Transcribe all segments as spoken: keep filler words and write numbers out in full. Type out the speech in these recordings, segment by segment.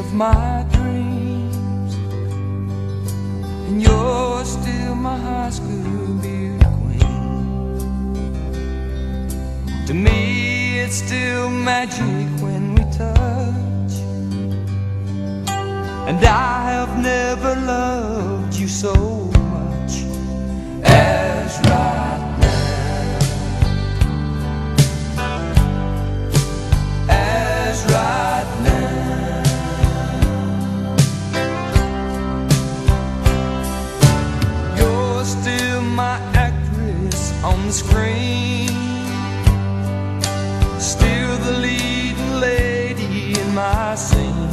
of my dreams, and you're still my high school beauty queen. To me it's still magic when we touch, and I have never loved you so much as right now, as right now. You're still my actress on the screen, still the leading lady in my scene.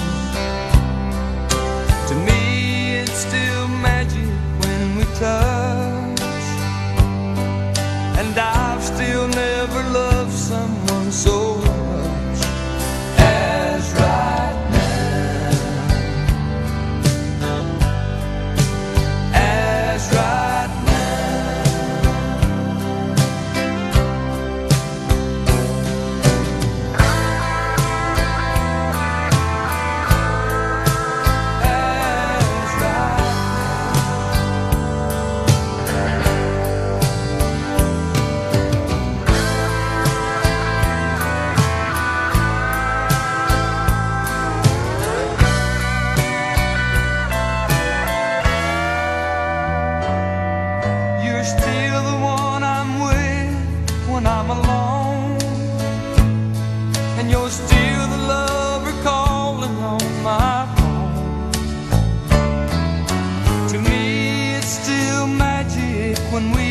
To me it's still magic when we touch, and I've still never loved someone so much as right now, as right now. You're still the one I'm with when I'm alone, and you're still the lover calling on my phone. To me it's still magic when we